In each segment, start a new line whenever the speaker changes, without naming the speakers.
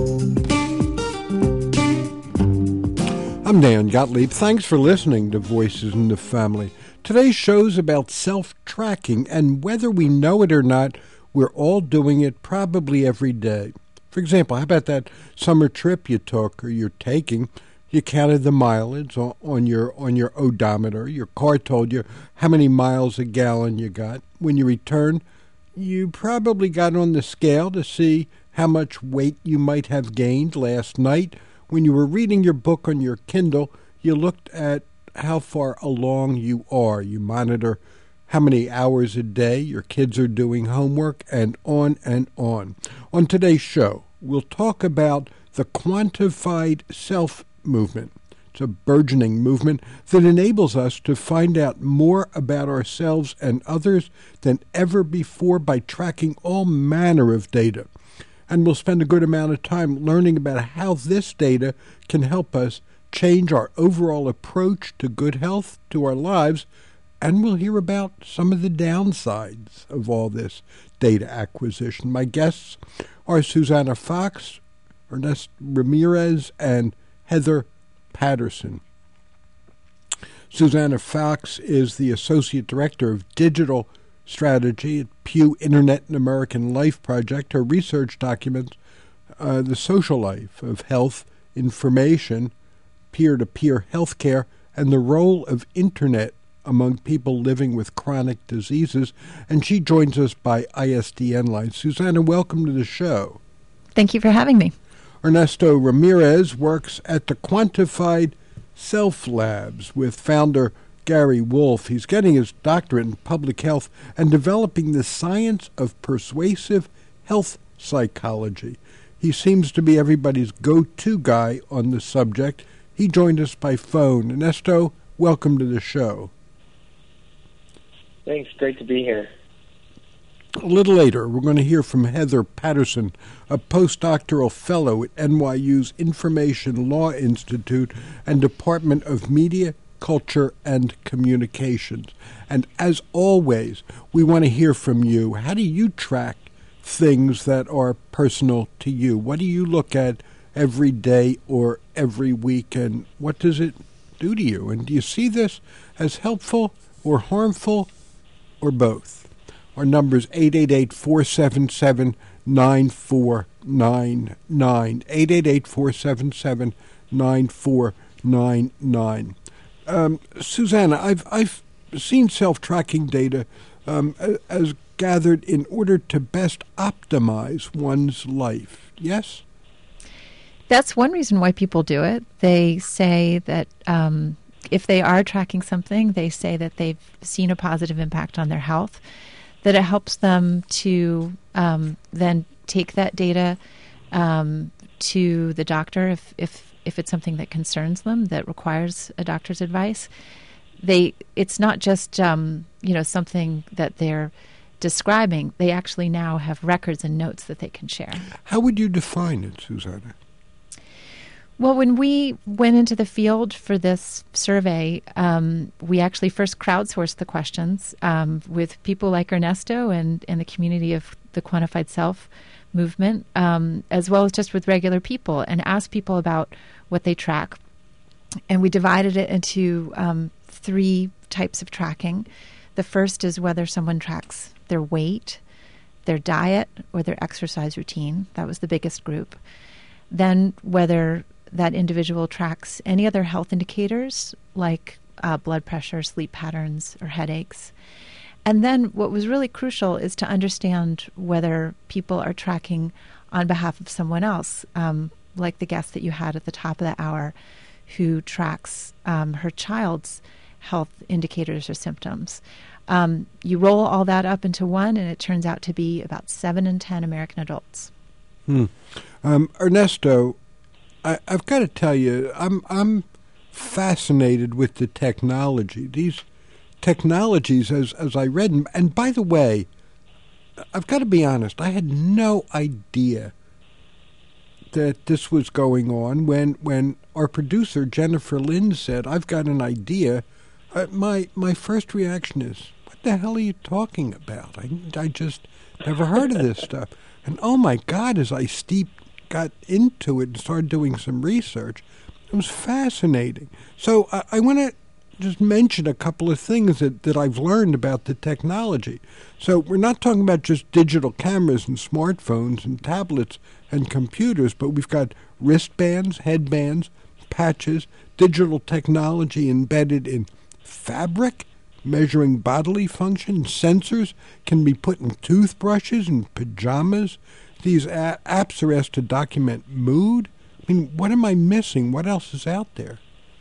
I'm Dan Gottlieb. Thanks for listening to Voices in the Family. Today's show's about self-tracking, and whether we know it or not, we're all doing it probably every day. For example, how about that summer trip you took or you're taking? You counted the mileage on your odometer. Your car told you how many miles a gallon you got. When you returned, you probably got on the scale to see how much weight you might have gained last night. When you were reading your book on your Kindle, you looked at how far along you are. You monitor how many hours a day your kids are doing homework, and on and on. On today's show, we'll talk about the quantified self movement. It's a burgeoning movement that enables us to find out more about ourselves and others than ever before by tracking all manner of data. And we'll spend a good amount of time learning about how this data can help us change our overall approach to good health, to our lives, and we'll hear about some of the downsides of all this data acquisition. My guests are Susanna Fox, Ernest Ramirez, and Heather Patterson. Susanna Fox is the Associate Director of Digital Strategy at Pew Internet and American Life Project. Her research documents the social life of health information, peer-to-peer healthcare, and the role of Internet among people living with chronic diseases. And she joins us by ISDN line. Susanna, welcome to the show.
Thank you for having me.
Ernesto Ramirez works at the Quantified Self Labs with founder Gary Wolf. He's getting his doctorate in public health and developing the science of persuasive health psychology. He seems to be everybody's go-to guy on the subject. He joined us by phone. Ernesto, welcome to the show.
Thanks. Great to be here.
A little later, we're going to hear from Heather Patterson, a postdoctoral fellow at NYU's Information Law Institute and Department of Media, Culture, and Communications. And as always, we want to hear from you. How do you track things that are personal to you? What do you look at every day or every week, and what does it do to you? And do you see this as helpful or harmful or both? Our number is 888-477-9499, 888-477-9499. Susanna, I've seen self-tracking data as gathered in order to best optimize one's life. Yes?
That's one reason why people do it. They say that if they are tracking something, they say that they've seen a positive impact on their health, that it helps them to then take that data to the doctor if it's something that concerns them, that requires a doctor's advice. It's not just something that they're describing. They actually now have records and notes that they can share.
How would you define it, Susanna?
Well, when we went into the field for this survey, we actually first crowdsourced the questions with people like Ernesto and the community of the Quantified Self movement, as well as just with regular people, and asked people about what they track. And we divided it into three types of tracking. The first is whether someone tracks their weight, their diet, or their exercise routine. That was the biggest group. Then whether that individual tracks any other health indicators like blood pressure, sleep patterns, or headaches. And then what was really crucial is to understand whether people are tracking on behalf of someone else, like the guest that you had at the top of the hour who tracks her child's health indicators or symptoms. You roll all that up into one, and it turns out to be about 7 in 10 American adults.
Ernesto, I've got to tell you, I'm fascinated with the technology. These technologies, as I read them, and by the way, I've got to be honest, I had no idea that this was going on when our producer, Jennifer Lynn, said, I've got an idea. My first reaction is, what the hell are you talking about? I just never heard of this stuff. And oh my God, as I got into it and started doing some research, it was fascinating. So I want to just mention a couple of things that I've learned about the technology. So we're not talking about just digital cameras and smartphones and tablets and computers, but we've got wristbands, headbands, patches, digital technology embedded in fabric, measuring bodily function. Sensors can be put in toothbrushes and pajamas. These apps are asked to document mood. I mean, what am I missing? What else is out there?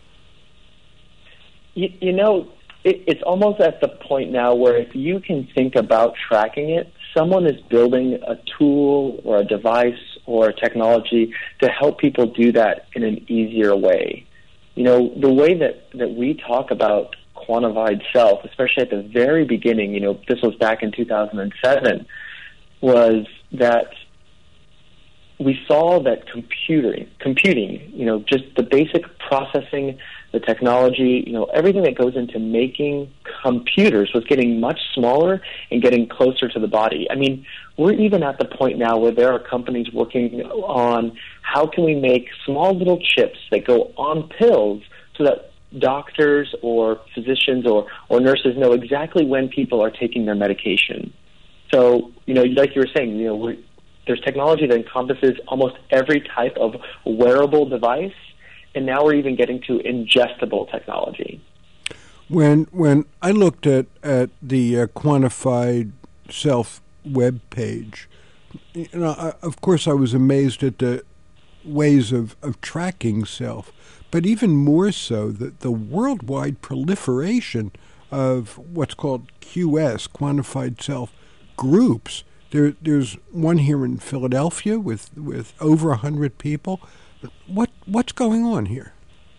You know, it's almost at the point now where if you can think about tracking it, someone is building a tool or a device or a technology to help people do that in an easier way. You know, the way that we talk about quantified self, especially at the very beginning, you know, this was back in 2007, was that we saw that computing, you know, just the basic processing, the technology, you know, everything that goes into making computers was getting much smaller and getting closer to the body. I mean, we're even at the point now where there are companies working on how can we make small little chips that go on pills so that doctors or physicians or nurses know exactly when people are taking their medication. So, you know, like you were saying, you know, there's technology that encompasses almost every type of wearable device, and now we're even getting to ingestible technology.
When I looked at the Quantified Self web page, you know, of course I was amazed at the ways of tracking self, but even more so the worldwide proliferation of what's called QS, Quantified Self groups. There's one here in Philadelphia with over 100 people. What's going on here?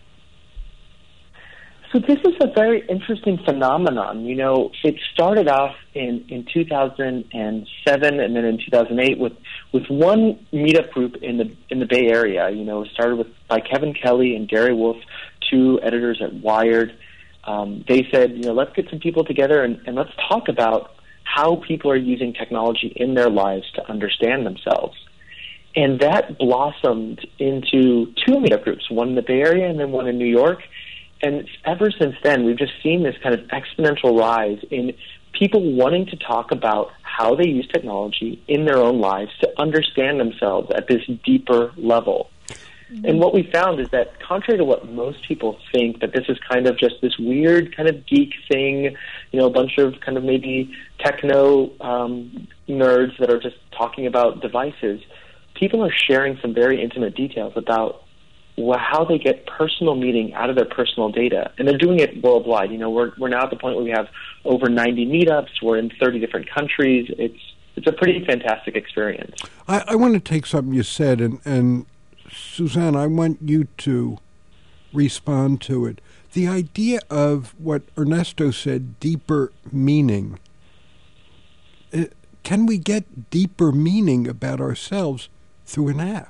So this is a very interesting phenomenon. You know, it started off in 2007 and then in 2008 with one meetup group in the Bay Area. You know, it started by Kevin Kelly and Gary Wolf, two editors at Wired. They said, you know, let's get some people together and let's talk about how people are using technology in their lives to understand themselves. And that blossomed into two meetup groups, one in the Bay Area and then one in New York. And ever since then, we've just seen this kind of exponential rise in people wanting to talk about how they use technology in their own lives to understand themselves at this deeper level. And what we found is that contrary to what most people think, that this is kind of just this weird kind of geek thing, you know, a bunch of kind of maybe techno nerds that are just talking about devices, people are sharing some very intimate details about how they get personal meaning out of their personal data. And they're doing it worldwide. You know, we're now at the point where we have over 90 meetups. We're in 30 different countries. It's a pretty fantastic experience.
I want to take something you said, and Suzanne, I want you to respond to it. The idea of what Ernesto said, deeper meaning. Can we get deeper meaning about ourselves through an app?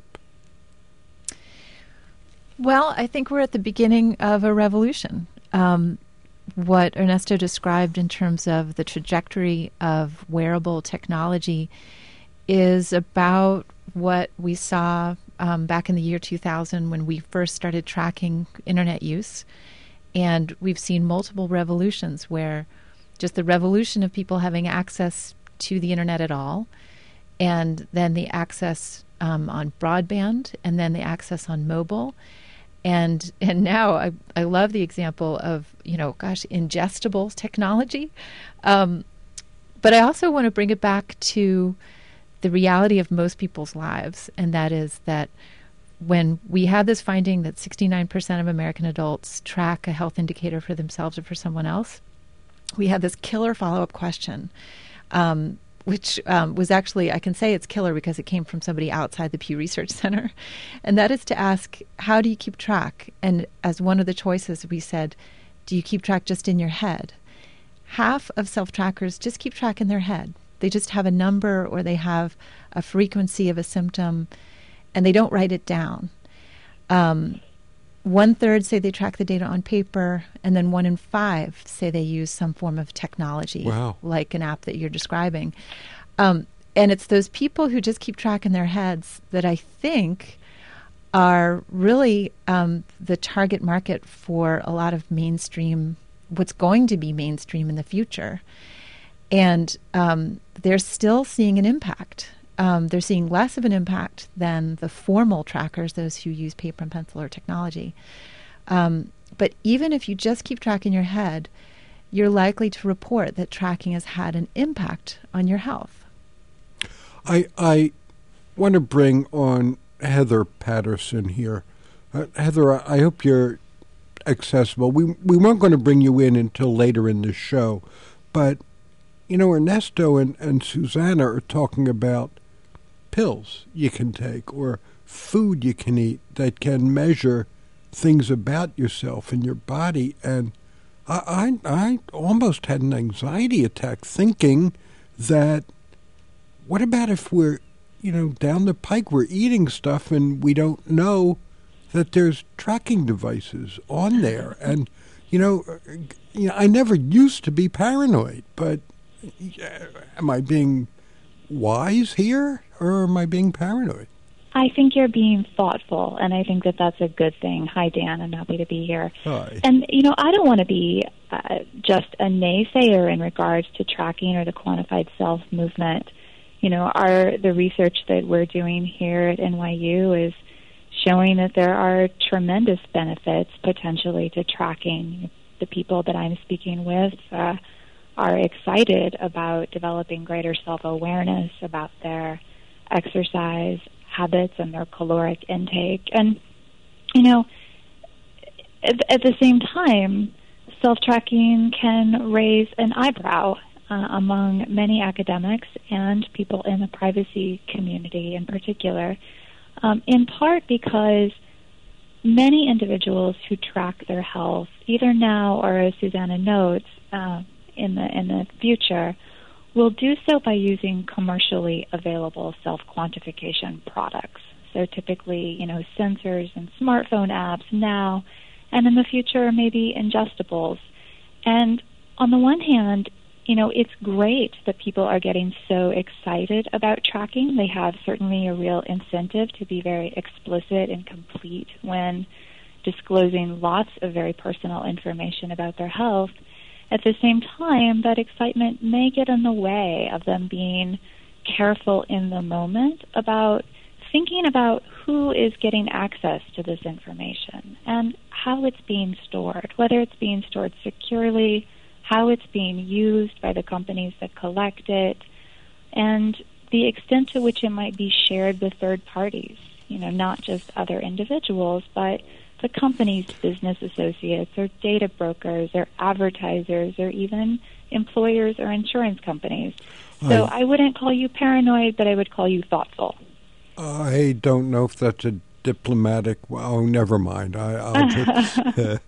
Well, I think we're at the beginning of a revolution. What Ernesto described in terms of the trajectory of wearable technology is about what we saw back in the year 2000 when we first started tracking internet use. And we've seen multiple revolutions where just the revolution of people having access to the internet at all, and then the access on broadband, and then the access on mobile. And now I love the example of, you know, ingestible technology. But I also want to bring it back to the reality of most people's lives, and that is that when we had this finding that 69% of American adults track a health indicator for themselves or for someone else, we had this killer follow-up question, which was actually, I can say it's killer because it came from somebody outside the Pew Research Center, and that is to ask, how do you keep track? And as one of the choices, we said, do you keep track just in your head? Half of self-trackers just keep track in their head. They just have a number or they have a frequency of a symptom, and they don't write it down. 1/3 say they track the data on paper, and then 1 in 5 say they use some form of technology,
wow,
like an app that you're describing. And it's those people who just keep track in their heads that I think are really the target market for a lot of mainstream, what's going to be mainstream in the future. And they're still seeing an impact. They're seeing less of an impact than the formal trackers, those who use paper and pencil or technology. But even if you just keep track in your head, you're likely to report that tracking has had an impact on your health.
I want to bring on Heather Patterson here. Heather, I hope you're accessible. We weren't going to bring you in until later in the show, but, Ernesto and Susanna are talking about pills you can take or food you can eat that can measure things about yourself and your body. And I almost had an anxiety attack thinking that, what about if we're, down the pike, we're eating stuff and we don't know that there's tracking devices on there. And, I never used to be paranoid, but am I being wise here or am I being paranoid?
I think you're being thoughtful, and I think that that's a good thing. Hi, Dan. I'm happy to be here.
Hi.
And, I don't want to be just a naysayer in regards to tracking or the quantified self movement. The research that we're doing here at NYU is showing that there are tremendous benefits potentially to tracking. The people that I'm speaking with are excited about developing greater self-awareness about their exercise habits and their caloric intake. And, at the same time, self-tracking can raise an eyebrow among many academics and people in the privacy community in particular, in part because many individuals who track their health, either now or, as Susanna notes, in the future, will do so by using commercially available self-quantification products. So typically, sensors and smartphone apps now, and in the future, maybe ingestibles. And on the one hand, it's great that people are getting so excited about tracking. They have certainly a real incentive to be very explicit and complete when disclosing lots of very personal information about their health. At the same time, that excitement may get in the way of them being careful in the moment about thinking about who is getting access to this information and how it's being stored, whether it's being stored securely, how it's being used by the companies that collect it, and the extent to which it might be shared with third parties, not just other individuals, but the company's business associates or data brokers or advertisers or even employers or insurance companies. So I wouldn't call you paranoid, but I would call you thoughtful.
I don't know if that's a diplomatic... Oh, never mind. I'll just,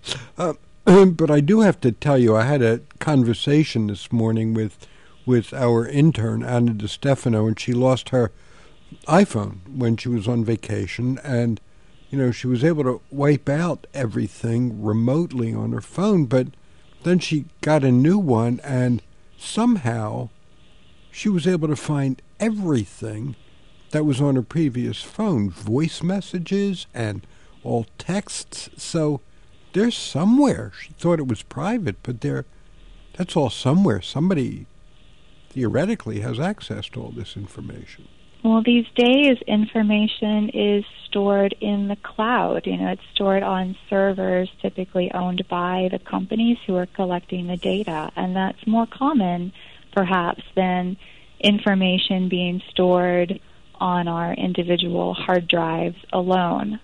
but I do have to tell you, I had a conversation this morning with our intern, Anna DiStefano, and she lost her iPhone when she was on vacation, and she was able to wipe out everything remotely on her phone, but then she got a new one, and somehow she was able to find everything that was on her previous phone, voice messages and all texts. So they're somewhere. She thought it was private, but that's all somewhere. Somebody theoretically has access to all this information.
Well, these days, information is stored in the cloud. It's stored on servers typically owned by the companies who are collecting the data, and that's more common, perhaps, than information being stored on our individual hard drives alone.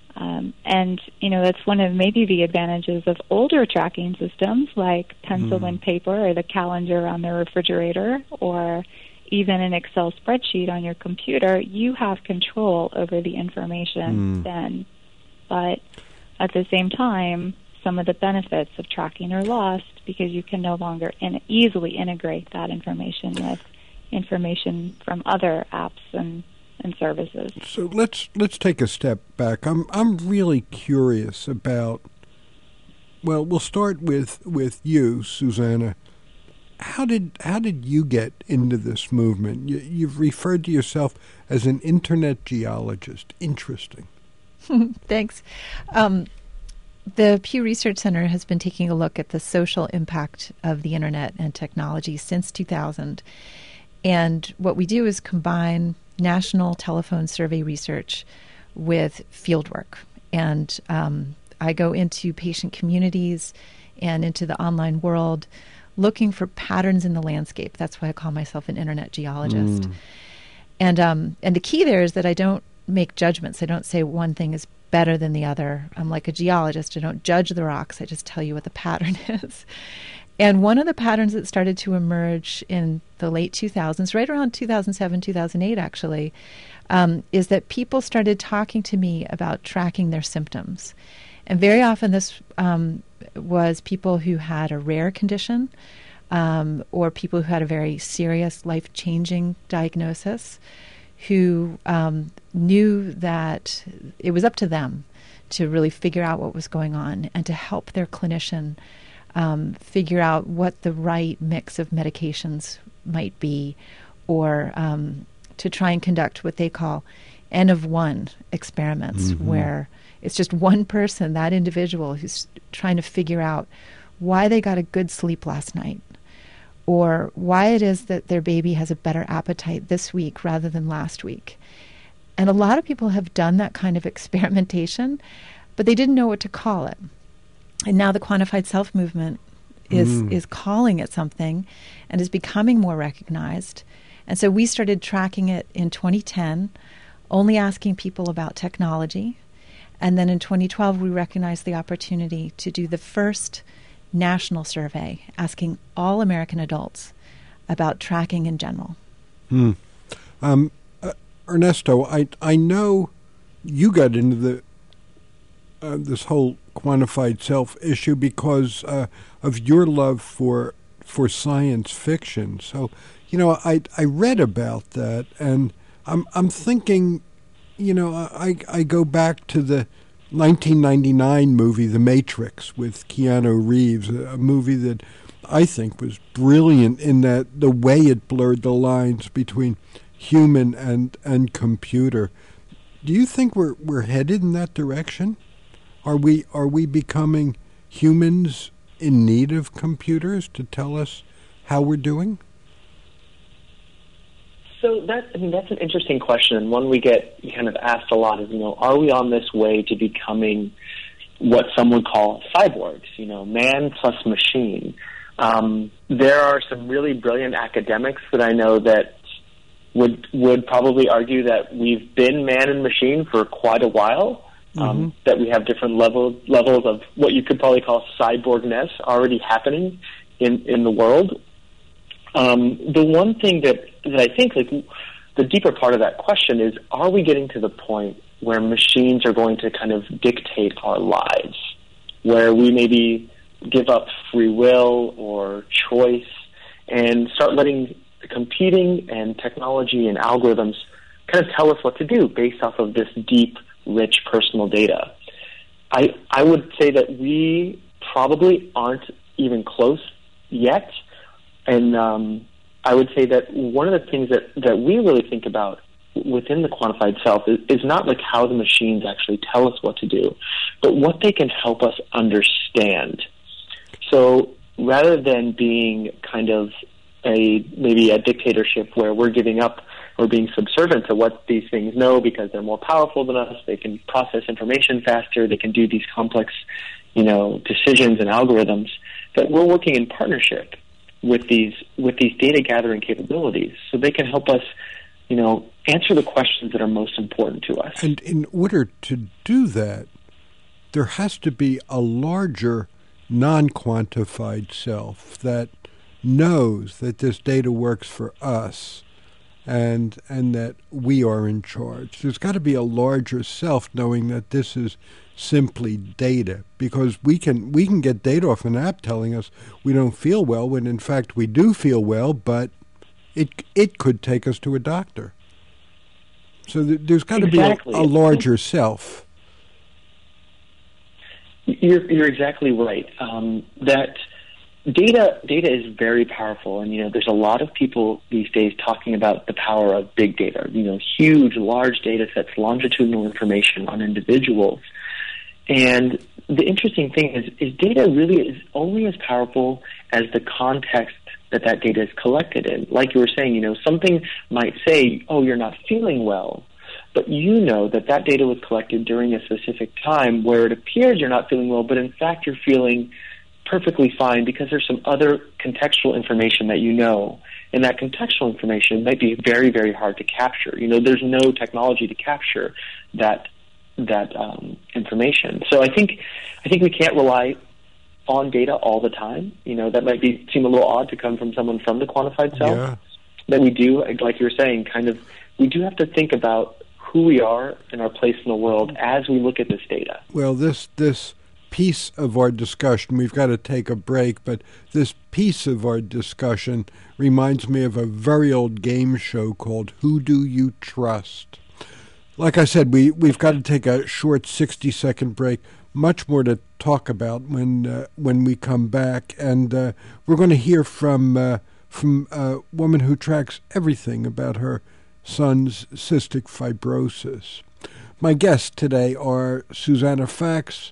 And that's one of maybe the advantages of older tracking systems like pencil and paper or the calendar on the refrigerator or even an Excel spreadsheet on your computer. You have control over the information then. But at the same time, some of the benefits of tracking are lost because you can no longer easily integrate that information with information from other apps and services.
So let's take a step back. I'm really curious about. Well, we'll start with you, Susanna. how did you get into this movement? You've referred to yourself as an internet geologist. Interesting.
Thanks. The Pew Research Center has been taking a look at the social impact of the internet and technology since 2000. And what we do is combine national telephone survey research with fieldwork. And I go into patient communities and into the online world looking for patterns in the landscape. That's why I call myself an internet geologist. And the key there is that I don't make judgments. I don't say one thing is better than the other. I'm like a geologist. I don't judge the rocks. I just tell you what the pattern is. And one of the patterns that started to emerge in the late 2000s, right around 2007, 2008 actually, is that people started talking to me about tracking their symptoms. And very often this was people who had a rare condition or people who had a very serious life-changing diagnosis, who knew that it was up to them to really figure out what was going on and to help their clinician figure out what the right mix of medications might be, or to try and conduct what they call N of one experiments, where it's just one person, that individual, who's trying to figure out why they got a good sleep last night, or why it is that their baby has a better appetite this week rather than last week. And a lot of people have done that kind of experimentation, but they didn't know what to call it. And now the quantified self movement is calling it something and is becoming more recognized. And so we started tracking it in 2010, only asking people about technology. And then in 2012, we recognized the opportunity to do the first national survey asking all American adults about tracking in general.
Ernesto, I know you got into the this whole quantified self issue because of your love for science fiction. So, I read about that, and I'm thinking, I go back to the 1999 movie, The Matrix, with Keanu Reeves, a movie that I think was brilliant in that the way it blurred the lines between human and computer. Do you think we're headed in that direction? Are we becoming humans in need of computers to tell us how we're doing?
So that's an interesting question, and one we get kind of asked a lot is, are we on this way to becoming what some would call cyborgs, man plus machine? There are some really brilliant academics that I know that would probably argue that we've been man and machine for quite a while, that we have different levels of what you could probably call cyborgness already happening in the world. The one thing that I think, the deeper part of that question is, are we getting to the point where machines are going to kind of dictate our lives, where we maybe give up free will or choice and start letting computing and technology and algorithms kind of tell us what to do based off of this deep, rich personal data? I would say that we probably aren't even close yet. And I would say that one of the things that we really think about within the quantified self is not like how the machines actually tell us what to do, but what they can help us understand. So rather than being kind of maybe a dictatorship where we're giving up or being subservient to what these things know because they're more powerful than us, they can process information faster, they can do these complex, decisions and algorithms, that we're working in partnership with these data gathering capabilities so they can help us, answer the questions that are most important to us.
And in order to do that, there has to be a larger non-quantified self that knows that this data works for us and that we are in charge. There's got to be a larger self knowing that this is simply data, because we can get data off an app telling us we don't feel well when in fact we do feel well, but it could take us to a doctor. So there's got to be a larger self.
You're exactly right. That data is very powerful, and there's a lot of people these days talking about the power of big data. Huge, large data sets, longitudinal information on individuals. And the interesting thing is data really is only as powerful as the context that data is collected in. Like you were saying, something might say, "Oh, you're not feeling well," but that data was collected during a specific time where it appears you're not feeling well, but in fact you're feeling perfectly fine because there's some other contextual information that and that contextual information might be very, very hard to capture. There's no technology to capture that information. So I think we can't rely on data all the time. That might seem a little odd to come from someone from the quantified self.
Yeah.
That we do, like you were saying, we do have to think about who we are and our place in the world as we look at this data.
Well, this piece of our discussion, we've got to take a break, but this piece of our discussion reminds me of a very old game show called Who Do You Trust? Like I said, we've got to take a short 60-second break. Much more to talk about when we come back, and we're going to hear from a woman who tracks everything about her son's cystic fibrosis. My guests today are Susanna Fox,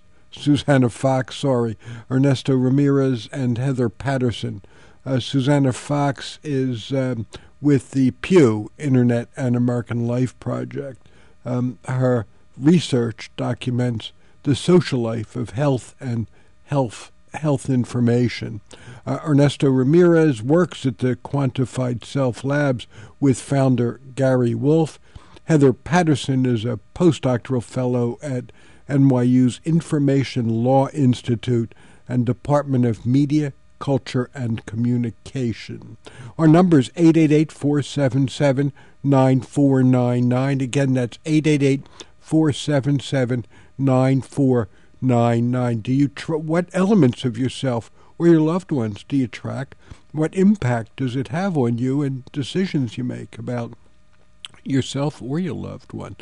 Ernesto Ramirez, and Heather Patterson. Susanna Fox is with the Pew Internet and American Life Project. Her research documents the social life of health and health information. Ernesto Ramirez works at the Quantified Self Labs with founder Gary Wolf. Heather Patterson is a postdoctoral fellow at NYU's Information Law Institute and Department of Media, Culture, and Communication. Our number is 888-477-9499. Again, that's 888-477-9499. Do you what elements of yourself or your loved ones do you track? What impact does it have on you and decisions you make about yourself or your loved one?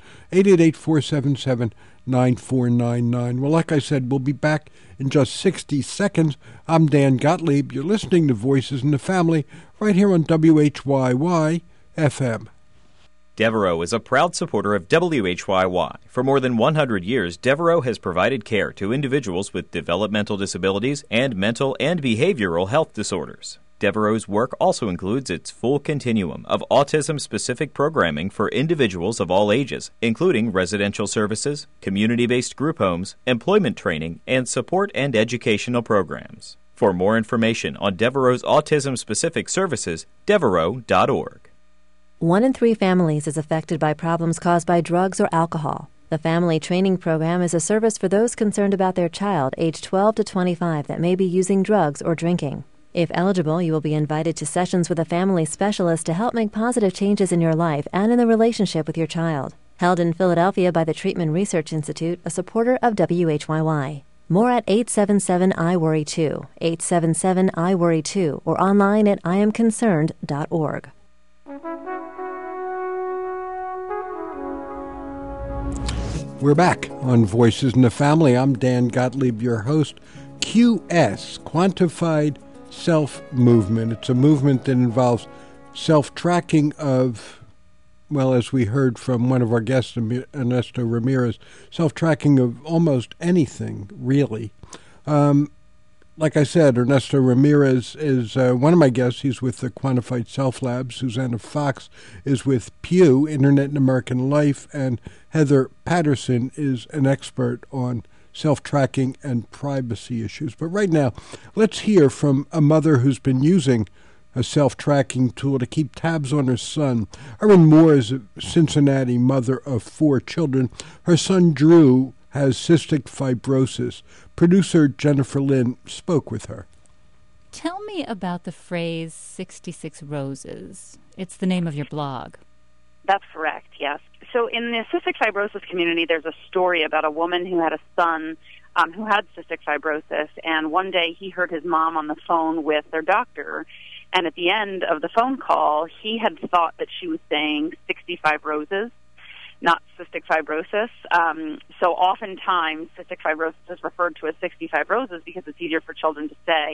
888-477-9499. Well, like I said, we'll be back in just 60 seconds. I'm Dan Gottlieb. You're listening to Voices in the Family right here on WHYY FM.
Devereaux is a proud supporter of WHYY. For more than 100 years, Devereaux has provided care to individuals with developmental disabilities and mental and behavioral health disorders. Devereaux's work also includes its full continuum of autism-specific programming for individuals of all ages, including residential services, community-based group homes, employment training, and support and educational programs. For more information on Devereaux's autism-specific services, devereaux.org.
1 in 3 families is affected by problems caused by drugs or alcohol. The Family Training Program is a service for those concerned about their child aged 12 to 25 that may be using drugs or drinking. If eligible, you will be invited to sessions with a family specialist to help make positive changes in your life and in the relationship with your child. Held in Philadelphia by the Treatment Research Institute, a supporter of WHYY. More at 877-I-WORRY-2, 877-I-WORRY-2, or online at IamConcerned.org.
We're back on Voices in the Family. I'm Dan Gottlieb, your host. QS, Quantified Self-Movement. It's a movement that involves self-tracking of, well, as we heard from one of our guests, Ernesto Ramirez, self-tracking of almost anything, really. Like I said, Ernesto Ramirez is one of my guests. He's with the Quantified Self Lab. Susanna Fox is with Pew, Internet and American Life. And Heather Patterson is an expert on self-tracking and privacy issues. But right now, let's hear from a mother who's been using a self-tracking tool to keep tabs on her son. Erin Moore is a Cincinnati mother of 4 children. Her son, Drew, has cystic fibrosis. Producer Jennifer Lynn spoke with her.
Tell me about the phrase 66 roses. It's the name of your blog.
That's correct, yes. So in the cystic fibrosis community, there's a story about a woman who had a son who had cystic fibrosis, and one day he heard his mom on the phone with their doctor, and at the end of the phone call, he had thought that she was saying 65 roses, not cystic fibrosis. So oftentimes, cystic fibrosis is referred to as 65 roses because it's easier for children to say.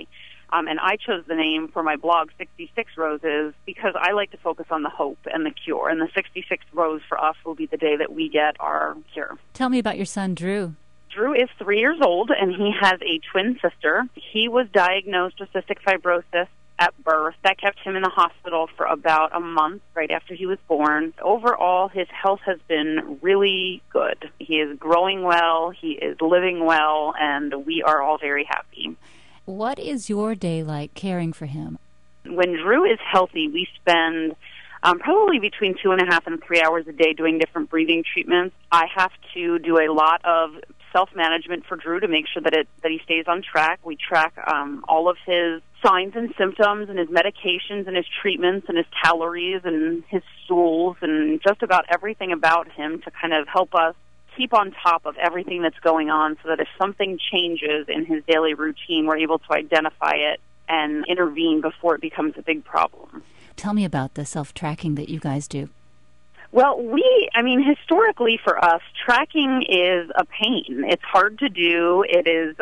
And I chose the name for my blog, 66 Roses, because I like to focus on the hope and the cure. And the 66th rose for us will be the day that we get our cure.
Tell me about your son, Drew.
Drew is 3 years old, and he has a twin sister. He was diagnosed with cystic fibrosis at birth. That kept him in the hospital for about a month right after he was born. Overall, his health has been really good. He is growing well, he is living well, and we are all very happy.
What is your day like caring for him?
When Drew is healthy, we spend probably between 2.5 and 3 hours a day doing different breathing treatments. I have to do a lot of self-management for Drew to make sure that he stays on track. We track all of his signs and symptoms and his medications and his treatments and his calories and his stools and just about everything about him to kind of help us keep on top of everything that's going on so that if something changes in his daily routine, we're able to identify it and intervene before it becomes a big problem.
Tell me about the self-tracking that you guys do.
Well, historically for us, tracking is a pain. It's hard to do. It is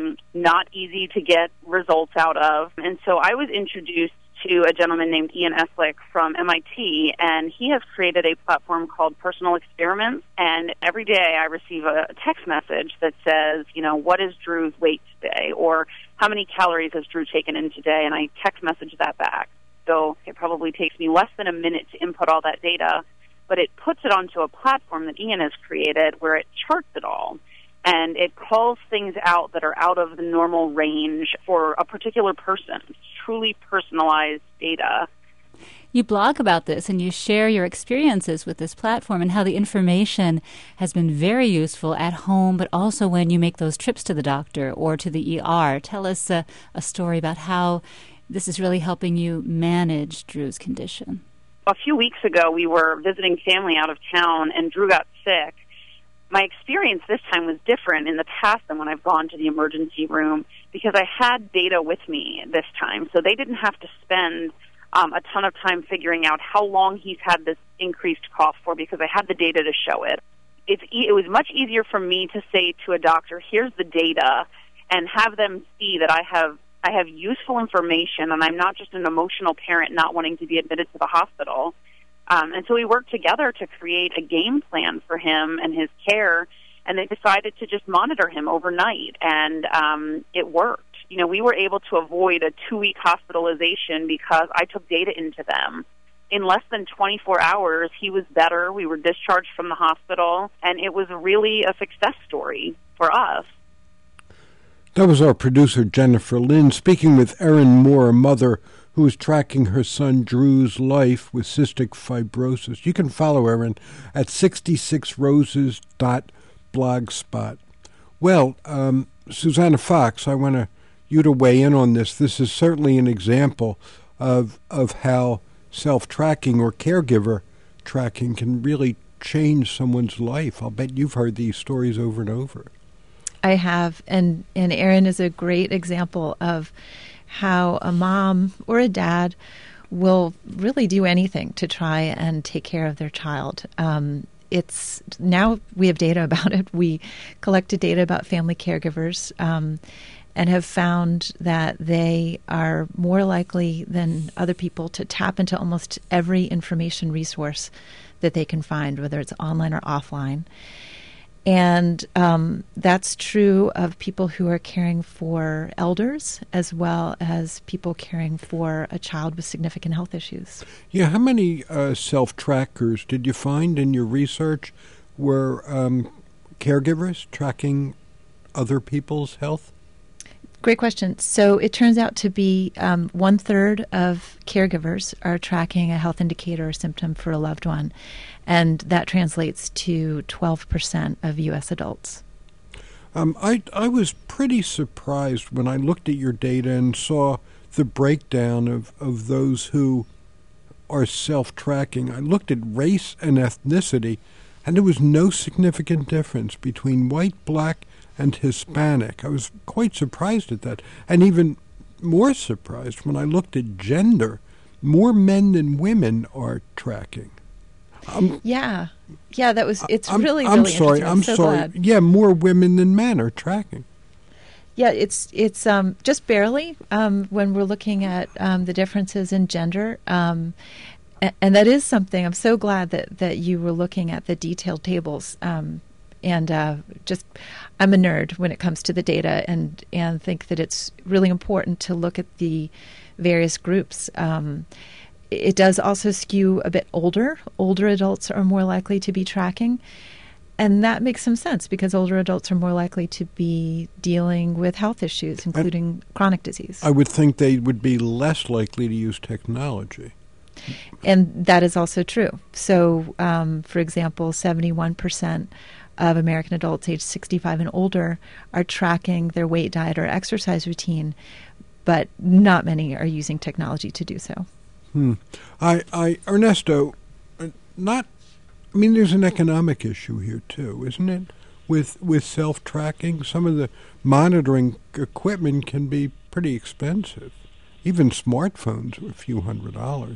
not easy to get results out of. And so I was introduced to a gentleman named Ian Eslick from MIT, and he has created a platform called Personal Experiments. And every day I receive a text message that says, what is Drew's weight today? Or how many calories has Drew taken in today? And I text message that back. So it probably takes me less than a minute to input all that data, but it puts it onto a platform that Ian has created where it charts it all. And it calls things out that are out of the normal range for a particular person. It's truly personalized data.
You blog about this and you share your experiences with this platform and how the information has been very useful at home, but also when you make those trips to the doctor or to the ER. Tell us a story about how this is really helping you manage Drew's condition.
A few weeks ago, we were visiting family out of town, and Drew got sick. My experience this time was different in the past than when I've gone to the emergency room because I had data with me this time, so they didn't have to spend a ton of time figuring out how long he's had this increased cough for because I had the data to show it. It was much easier for me to say to a doctor, here's the data, and have them see that I have useful information, and I'm not just an emotional parent not wanting to be admitted to the hospital. And so we worked together to create a game plan for him and his care, and they decided to just monitor him overnight, and it worked. We were able to avoid a 2-week hospitalization because I took data into them. In less than 24 hours, he was better. We were discharged from the hospital, and it was really a success story for us.
That was our producer, Jennifer Lynn, speaking with Erin Moore, a mother who is tracking her son Drew's life with cystic fibrosis. You can follow Erin at 66roses.blogspot. Well, Susanna Fox, I want you to weigh in on this. This is certainly an example of how self-tracking or caregiver tracking can really change someone's life. I'll bet you've heard these stories over and over.
I have, and Erin is a great example of how a mom or a dad will really do anything to try and take care of their child. It's now we have data about it. We collected data about family caregivers and have found that they are more likely than other people to tap into almost every information resource that they can find, whether it's online or offline. And that's true of people who are caring for elders as well as people caring for a child with significant health issues.
Yeah, how many self-trackers did you find in your research were caregivers tracking other people's health?
Great question. So it turns out to be 1/3 of caregivers are tracking a health indicator or symptom for a loved one, and that translates to 12% of U.S. adults.
I was pretty surprised when I looked at your data and saw the breakdown of those who are self-tracking. I looked at race and ethnicity, and there was no significant difference between white, black, and Hispanic. I was quite surprised at that, and even more surprised when I looked at gender. More men than women are tracking.
That was. It's really
I'm
really
sorry.
interesting.
I'm
so
sorry.
Glad.
Yeah, more women than men are tracking.
Yeah, it's just barely when we're looking at the differences in gender. And that is something, I'm so glad that you were looking at the detailed tables. Just, I'm a nerd when it comes to the data and think that it's really important to look at the various groups. It does also skew a bit older. Older adults are more likely to be tracking. And that makes some sense because older adults are more likely to be dealing with health issues, including chronic disease. I
would think they would be less likely to use technology.
And that is also true. So, for example, 71% of American adults aged 65 and older are tracking their weight, diet, or exercise routine, but not many are using technology to do so.
Ernesto, there's an economic issue here too, isn't it? With self-tracking, some of the monitoring equipment can be pretty expensive. Even smartphones are a few $100s.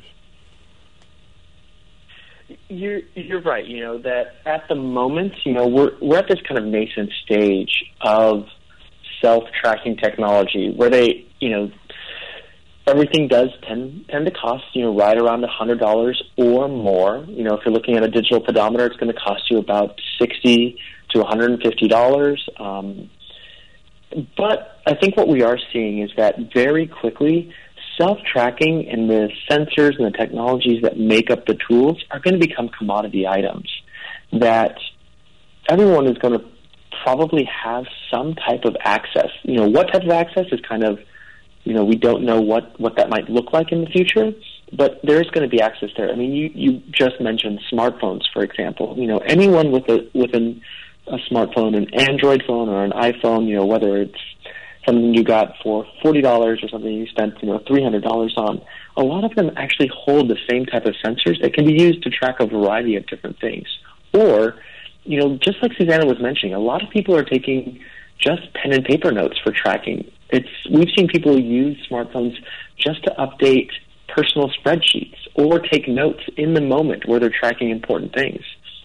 You're right. That at the moment, we're at this kind of nascent stage of self-tracking technology where they, everything does tend to cost, right around $100 or more. If you're looking at a digital pedometer, it's going to cost you about $60 to $150. But I think what we are seeing is that very quickly, self-tracking and the sensors and the technologies that make up the tools are going to become commodity items that everyone is going to probably have some type of access. What type of access is kind of, we don't know what that might look like in the future, but there is going to be access there. I mean, you just mentioned smartphones, for example. Anyone with a smartphone, an Android phone or an iPhone, whether it's something you got for $40 or something you spent, $300 on, a lot of them actually hold the same type of sensors that can be used to track a variety of different things. Or, just like Susanna was mentioning, a lot of people are taking just pen and paper notes for tracking. We've seen people use smartphones just to update personal spreadsheets or take notes in the moment where they're tracking important things.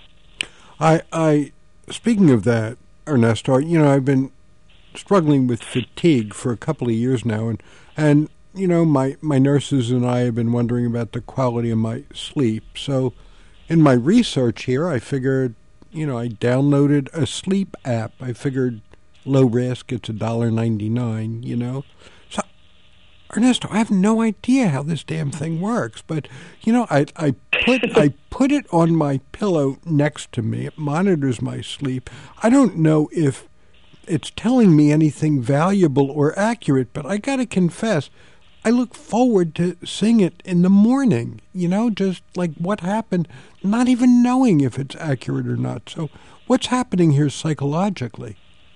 Speaking of that, Ernesto, I've been struggling with fatigue for a couple of years now, and my nurses and I have been wondering about the quality of my sleep. So in my research here, I figured, I downloaded a sleep app. I figured low risk, it's $1.99, So, Ernesto, I have no idea how this damn thing works, but, I put it on my pillow next to me. It monitors my sleep. I don't know if it's telling me anything valuable or accurate, but I got to confess, I look forward to seeing it in the morning, just like what happened, not even knowing if it's accurate or not. So what's happening here psychologically?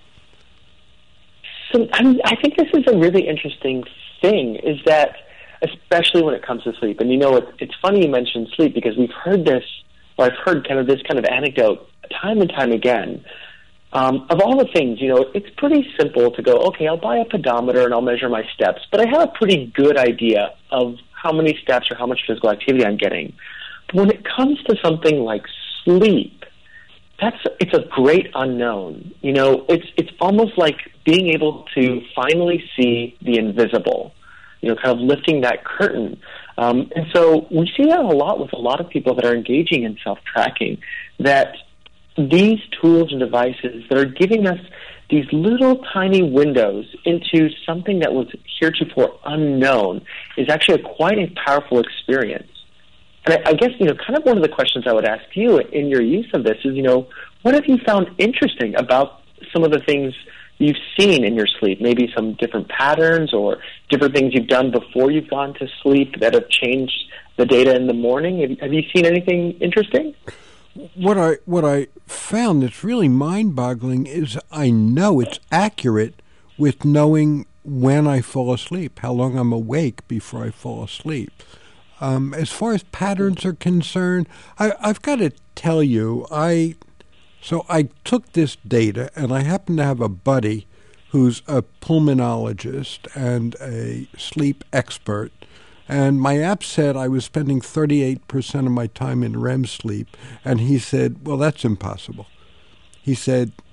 So I think this is a really interesting thing, is that especially when it comes to sleep. And it's funny you mentioned sleep because we've heard this, or I've heard kind of this kind of anecdote time and time again. Of all the things, it's pretty simple to go, okay, I'll buy a pedometer and I'll measure my steps, but I have a pretty good idea of how many steps or how much physical activity I'm getting. But when it comes to something like sleep, it's a great unknown. It's almost like being able to finally see the invisible, kind of lifting that curtain. And so we see that a lot with a lot of people that are engaging in self-tracking, that these tools and devices that are giving us these little tiny windows into something that was heretofore unknown is actually quite a powerful experience. And I guess, kind of one of the questions I would ask you in your use of this is, what have you found interesting about some of the things you've seen in your sleep? Maybe some different patterns or different things you've done before you've gone to sleep that have changed the data in the morning. Have you seen anything interesting?
What I found that's really mind-boggling is I know it's accurate with knowing when I fall asleep, how long I'm awake before I fall asleep. As far as patterns are concerned, I've got to tell you, I took this data, and I happen to have a buddy who's a pulmonologist and a sleep expert. And my app said I was spending 38% of my time in REM sleep. And he said, well, that's impossible. He said,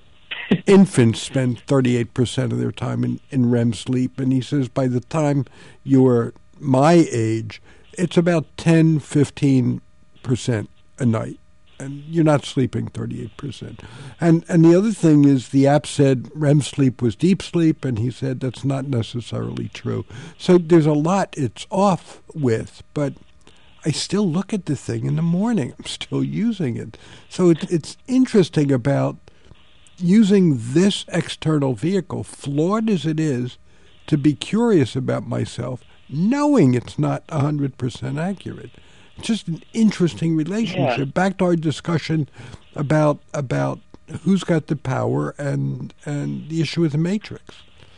infants spend 38% of their time in REM sleep, and he says by the time you're my age, it's about 10-15% a night, and you're not sleeping 38%. And the other thing is the app said REM sleep was deep sleep, and he said that's not necessarily true. So there's a lot it's off with, but I still look at the thing in the morning. I'm still using it. So it's interesting about using this external vehicle, flawed as it is, to be curious about myself, knowing it's not 100% accurate. It's just an interesting relationship. Yeah. Back to our discussion about who's got the power and the issue with the Matrix.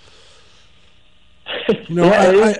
You know,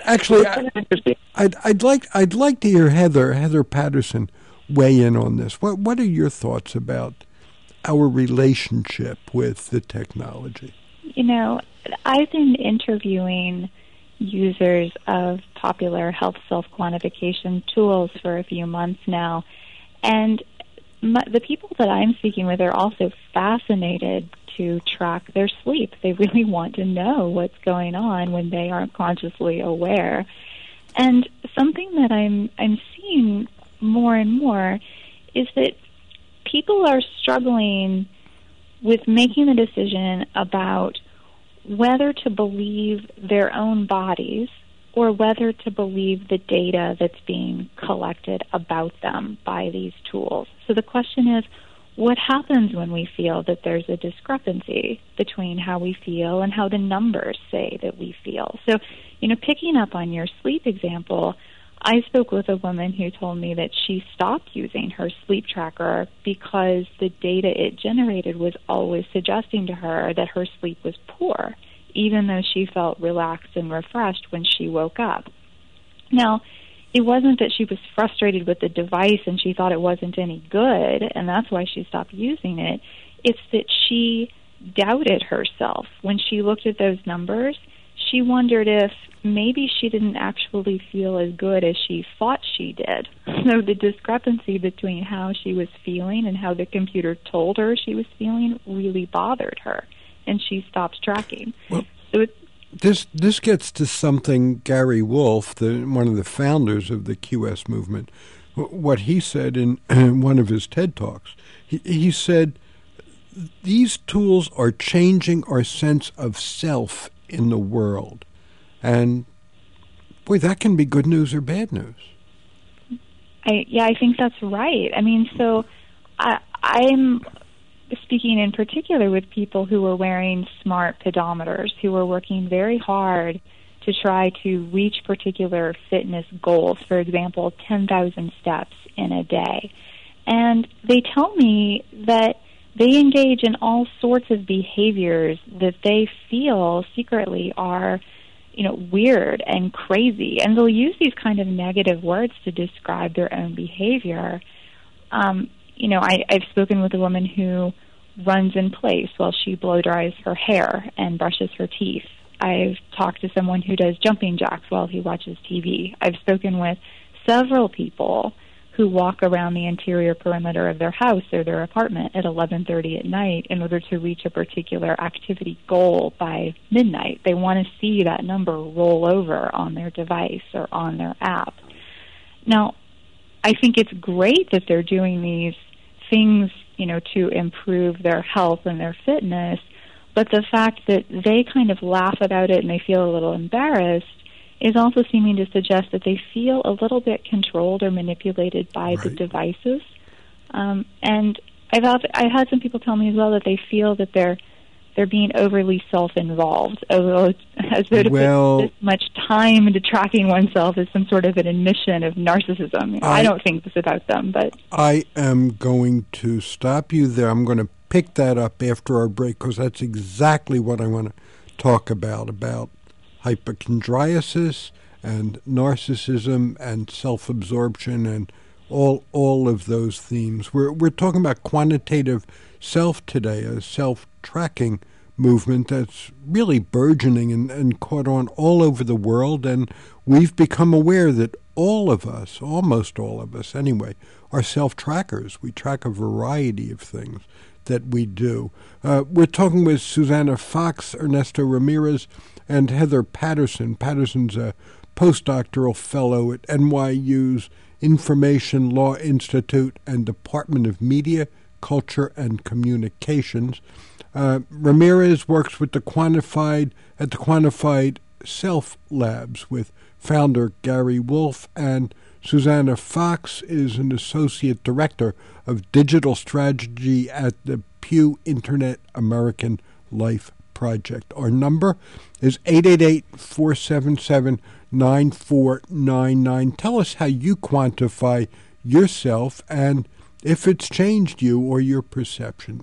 I'd like to hear Heather Patterson weigh in on this. What are your thoughts about our relationship with the technology?
You know, I've been interviewing users of popular health self-quantification tools for a few months now, and the people that I'm speaking with are also fascinated to track their sleep. They really want to know what's going on when they aren't consciously aware. And something that I'm seeing more and more is that people are struggling with making the decision about whether to believe their own bodies or whether to believe the data that's being collected about them by these tools. So the question is, what happens when we feel that there's a discrepancy between how we feel and how the numbers say that we feel? So, you know, picking up on your sleep example, I spoke with a woman who told me that she stopped using her sleep tracker because the data it generated was always suggesting to her that her sleep was poor, even though she felt relaxed and refreshed when she woke up. Now, it wasn't that she was frustrated with the device and she thought it wasn't any good, and that's why she stopped using it. It's that she doubted herself. When she looked at those numbers, she wondered if maybe she didn't actually feel as good as she thought she did. So the discrepancy between how she was feeling and how the computer told her she was feeling really bothered her, and she stopped tracking.
Well, This gets to something Gary Wolf, one of the founders of the QS movement, what he said in one of his TED Talks. He said, these tools are changing our sense of self in the world. And, boy, that can be good news or bad news.
I think that's right. I mean, so I'm speaking in particular with people who were wearing smart pedometers, who were working very hard to try to reach particular fitness goals, for example, 10,000 steps in a day. And they tell me that they engage in all sorts of behaviors that they feel secretly are, weird and crazy. And they'll use these kind of negative words to describe their own behavior. I've spoken with a woman who runs in place while she blow dries her hair and brushes her teeth. I've talked to someone who does jumping jacks while he watches TV. I've spoken with several people who walk around the interior perimeter of their house or their apartment at 11:30 at night in order to reach a particular activity goal by midnight. They want to see that number roll over on their device or on their app. Now, I think it's great that they're doing these things, to improve their health and their fitness, but the fact that they kind of laugh about it and they feel a little embarrassed is also seeming to suggest that they feel a little bit controlled or manipulated by the devices. And I've had some people tell me as well that they feel that they're being overly self-involved, as though to put this much time into tracking oneself is some sort of an admission of narcissism. I don't think this about them, but
I am going to stop you there. I'm going to pick that up after our break because that's exactly what I want to talk about hypochondriasis and narcissism and self-absorption and all of those themes. We're talking about quantitative self today, a self-tracking movement that's really burgeoning and caught on all over the world, and we've become aware that all of us, almost all of us anyway, are self-trackers. We track a variety of things. that we do. We're talking with Susanna Fox, Ernesto Ramirez, and Heather Patterson. Patterson's a postdoctoral fellow at NYU's Information Law Institute and Department of Media, Culture, and Communications. Ramirez works with the Quantified Self Labs with founder Gary Wolf, and Susanna Fox is an associate director of digital strategy at the Pew Internet American Life Project. Our number is 888-477-9499. Tell us how you quantify yourself and if it's changed you or your perception.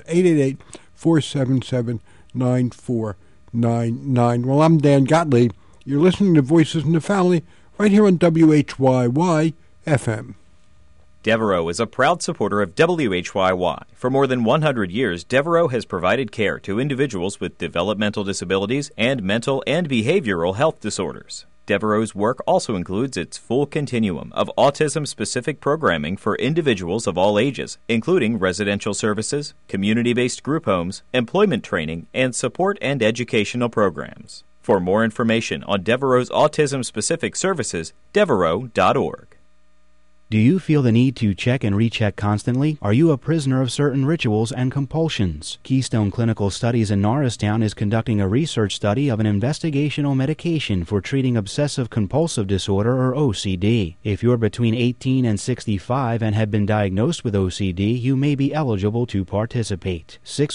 888-477-9499. Well, I'm Dan Gottlieb. You're listening to Voices in the Family right here on WHYY FM.
Devereaux is a proud supporter of WHYY. For more than 100 years, Devereaux has provided care to individuals with developmental disabilities and mental and behavioral health disorders. Devereaux's work also includes its full continuum of autism-specific programming for individuals of all ages, including residential services, community-based group homes, employment training, and support and educational programs. For more information on Devereaux's autism-specific services, devereaux.org.
Do you feel the need to check and recheck constantly? Are you a prisoner of certain rituals and compulsions? Keystone Clinical Studies in Norristown is conducting a research study of an investigational medication for treating obsessive-compulsive disorder, or OCD. If you're between 18 and 65 and have been diagnosed with OCD, you may be eligible to participate.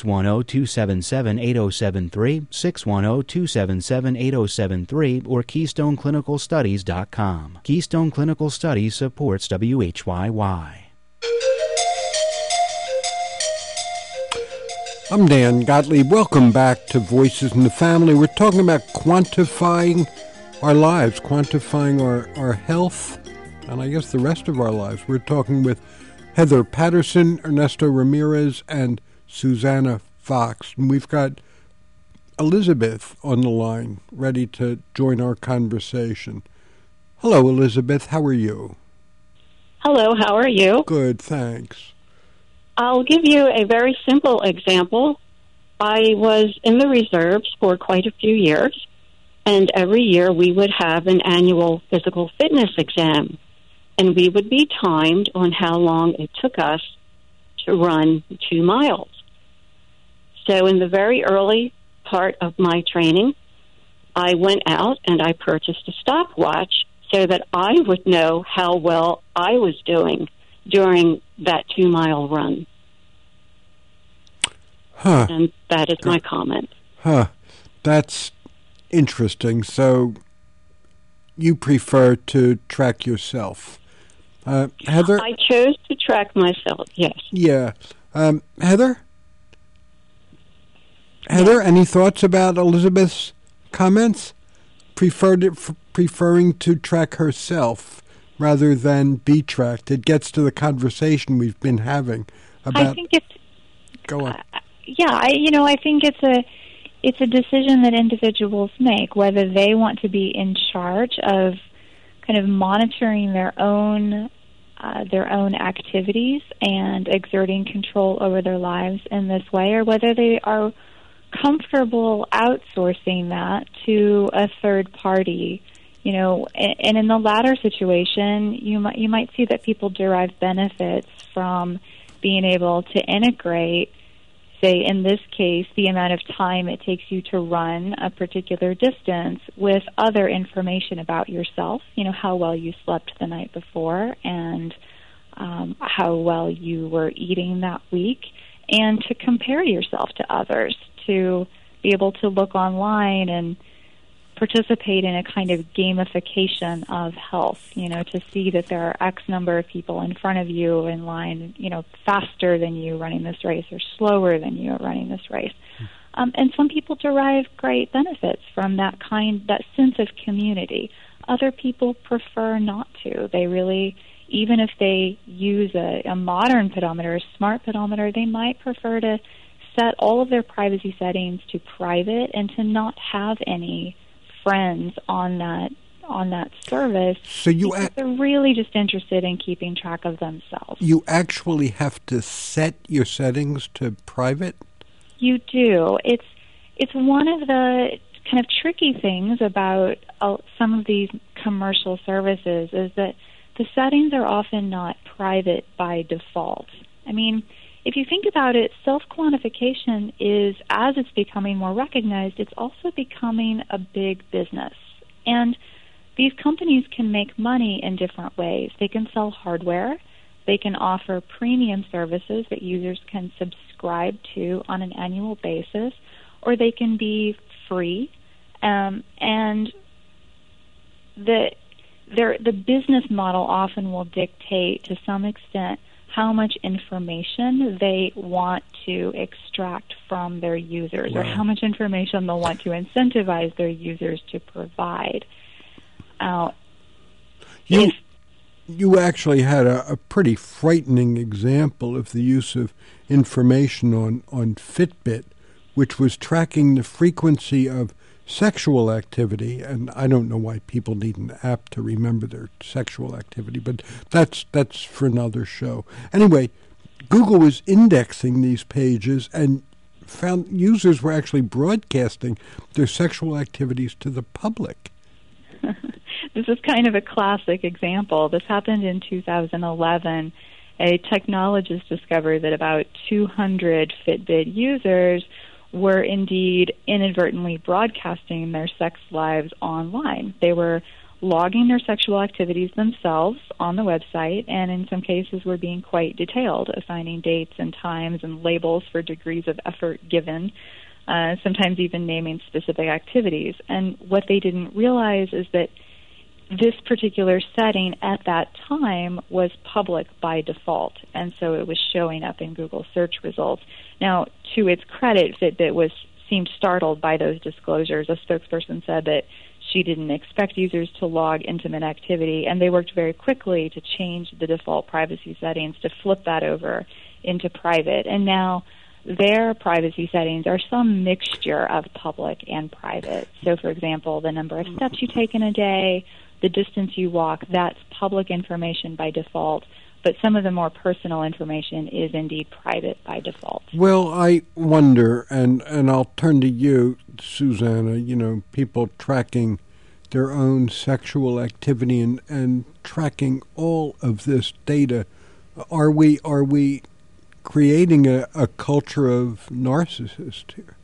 610-277-8073, 610-277-8073, or KeystoneClinicalStudies.com. Keystone Clinical Studies supports WHYY.
I'm Dan Gottlieb. Welcome back to Voices in the Family. We're talking about quantifying our lives, quantifying our health, and I guess the rest of our lives. We're talking with Heather Patterson, Ernesto Ramirez, and Susanna Fox. And we've got Elizabeth on the line, ready to join our conversation. Hello, Elizabeth. How are you?
Hello, how are you?
Good, thanks.
I'll give you a very simple example. I was in the reserves for quite a few years, and every year we would have an annual physical fitness exam, and we would be timed on how long it took us to run 2 miles. So in the very early part of my training, I went out and I purchased a stopwatch so that I would know how well I was doing during that 2-mile run.
Huh.
And that is my comment.
Huh. That's interesting. So you prefer to track yourself. Heather?
I chose to track myself, yes.
Yeah. Heather? Heather, any thoughts about Elizabeth's comments? Preferring to track herself rather than be tracked. It gets to the conversation we've been having about.
I think it's.
Go on.
I think it's a decision that individuals make, whether they want to be in charge of kind of monitoring their own activities and exerting control over their lives in this way, or whether they are comfortable outsourcing that to a third party. And in the latter situation, you might see that people derive benefits from being able to integrate, say in this case, the amount of time it takes you to run a particular distance with other information about yourself, how well you slept the night before and how well you were eating that week, and to compare yourself to others, to be able to look online and participate in a kind of gamification of health, to see that there are X number of people in front of you in line, faster than you running this race or slower than you running this race. And some people derive great benefits from that sense of community. Other people prefer not to. They really, even if they use a modern pedometer, a smart pedometer, they might prefer to set all of their privacy settings to private and to not have any friends on on that service.
So
they're really just interested in keeping track of themselves.
You actually have to set your settings to private?
You do. It's one of the kind of tricky things about some of these commercial services is that the settings are often not private by default. I mean, if you think about it, self-quantification is, as it's becoming more recognized, it's also becoming a big business. And these companies can make money in different ways. They can sell hardware. They can offer premium services that users can subscribe to on an annual basis, or they can be free. And the business model often will dictate, to some extent, how much information they want to extract from their users, or how much information they'll want to incentivize their users to provide.
You actually had a pretty frightening example of the use of information on Fitbit, which was tracking the frequency of sexual activity, and I don't know why people need an app to remember their sexual activity, but that's for another show. Anyway, Google was indexing these pages and found users were actually broadcasting their sexual activities to the public.
This is kind of a classic example. This happened in 2011. A technologist discovered that about 200 Fitbit users were indeed inadvertently broadcasting their sex lives online. They were logging their sexual activities themselves on the website, and in some cases were being quite detailed, assigning dates and times and labels for degrees of effort given, sometimes even naming specific activities. And what they didn't realize is that this particular setting at that time was public by default, and so it was showing up in Google search results. Now, to its credit, Fitbit seemed startled by those disclosures. A spokesperson said that she didn't expect users to log intimate activity, and they worked very quickly to change the default privacy settings to flip that over into private. And now their privacy settings are some mixture of public and private. So, for example, the number of steps you take in a day, the distance you walk, that's public information by default, but some of the more personal information is indeed private by default.
Well, I wonder, and I'll turn to you, Susanna, people tracking their own sexual activity and tracking all of this data. Are we creating a culture of narcissists here?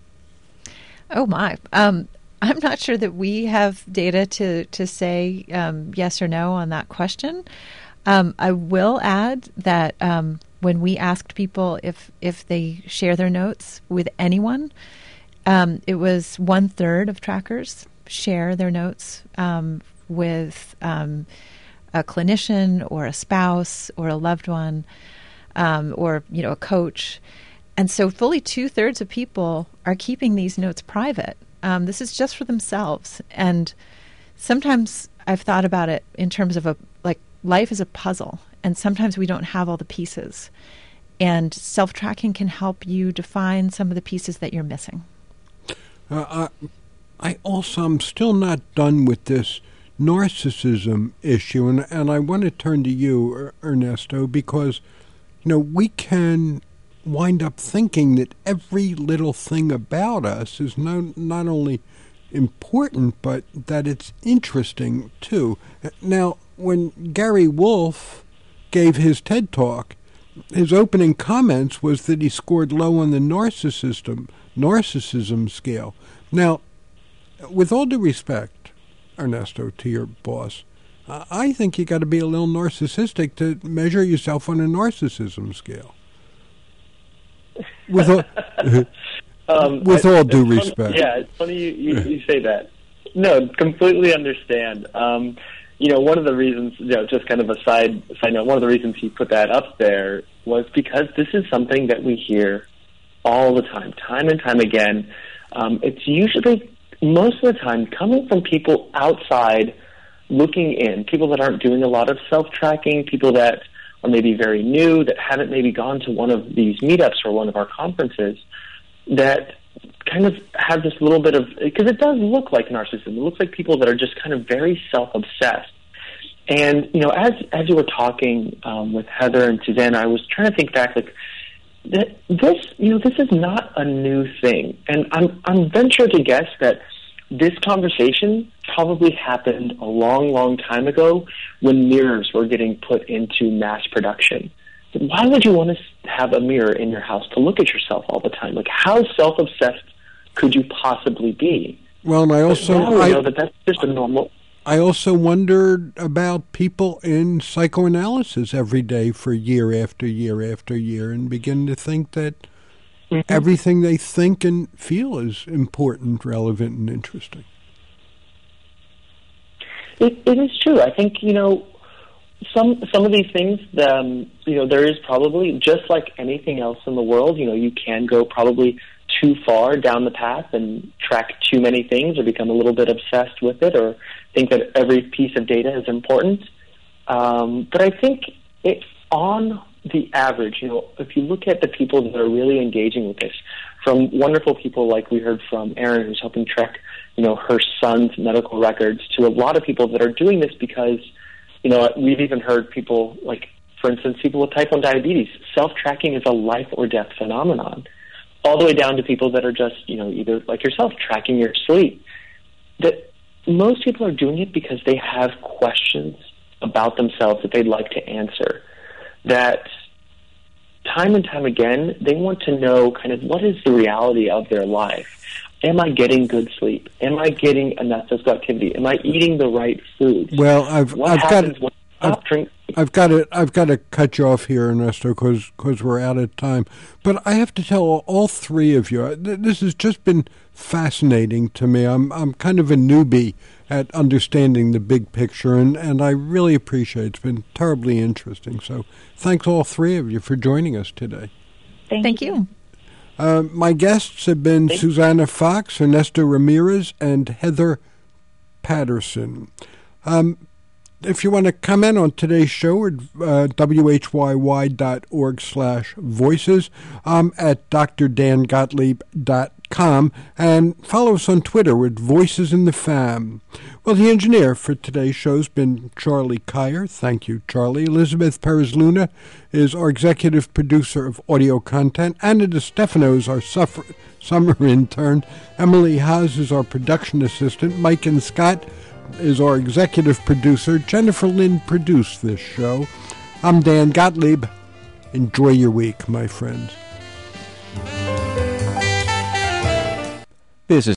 Oh, my. I'm not sure that we have data to say yes or no on that question. I will add that when we asked people if they share their notes with anyone, it was 1/3 of trackers share their notes with a clinician or a spouse or a loved one or a coach. And so fully 2/3 of people are keeping these notes private. This is just for themselves. And sometimes I've thought about it in terms of life is a puzzle, and sometimes we don't have all the pieces. And self-tracking can help you define some of the pieces that you're missing.
I'm still not done with this narcissism issue, and I want to turn to you, Ernesto, because we can wind up thinking that every little thing about us is not only important, but that it's interesting too. Now, when Gary Wolf gave his TED Talk, his opening comments was that he scored low on the narcissism scale. Now, with all due respect, Ernesto, to your boss, I think you got to be a little narcissistic to measure yourself on a narcissism scale. With all due respect.
Yeah, it's funny you say that. No, completely understand. One of the reasons, just kind of a side note, one of the reasons he put that up there was because this is something that we hear all the time and time again. It's usually, most of the time, coming from people outside looking in, people that aren't doing a lot of self-tracking, people that are maybe very new, that haven't maybe gone to one of these meetups or one of our conferences, that kind of have this little bit of, because it does look like narcissism. It looks like people that are just kind of very self-obsessed. And, as you were talking with Heather and Suzanne, I was trying to think back, like, this is not a new thing. And I'm venture to guess that this conversation probably happened a long, long time ago when mirrors were getting put into mass production. Why would you want to have a mirror in your house to look at yourself all the time? Like, how self-obsessed could you possibly be?
Well, and I
know that that's just a normal.
I also wondered about people in psychoanalysis every day for year after year after year, and begin to think that everything they think and feel is important, relevant, and interesting.
It is true. I think, some of these things, there is probably, just like anything else in the world, you can go probably too far down the path and track too many things or become a little bit obsessed with it or think that every piece of data is important. But I think on the average, if you look at the people that are really engaging with this, from wonderful people like we heard from Erin, who's helping track, her son's medical records, to a lot of people that are doing this because, we've even heard people like, for instance, people with type 1 diabetes. Self-tracking is a life or death phenomenon, all the way down to people that are just, either like yourself, tracking your sleep. That most people are doing it because they have questions about themselves that they'd like to answer. That time and time again, they want to know kind of what is the reality of their life. Am I getting good sleep? Am I getting enough physical activity? Am I eating the right foods?
Well, I've got to cut you off here, Ernesto, because we're out of time. But I have to tell all three of you, this has just been fascinating to me. I'm kind of a newbie at understanding the big picture, and I really appreciate it. It's been terribly interesting. So thanks all three of you for joining us today.
Thank you.
My guests have been Susanna Fox, Ernesto Ramirez, and Heather Patterson. If you want to comment on today's show at whyy.org/voices, at drdangottlieb.com, and follow us on Twitter at Voices in the Fam. Well, the engineer for today's show has been Charlie Kyer. Thank you, Charlie. Elizabeth Perez-Luna is our executive producer of audio content. Anna DeStefano is our summer intern. Emily Haas is our production assistant. Mike and Scott is our executive producer. Jennifer Lynn produced this show. I'm Dan Gottlieb. Enjoy your week, my friends.
This is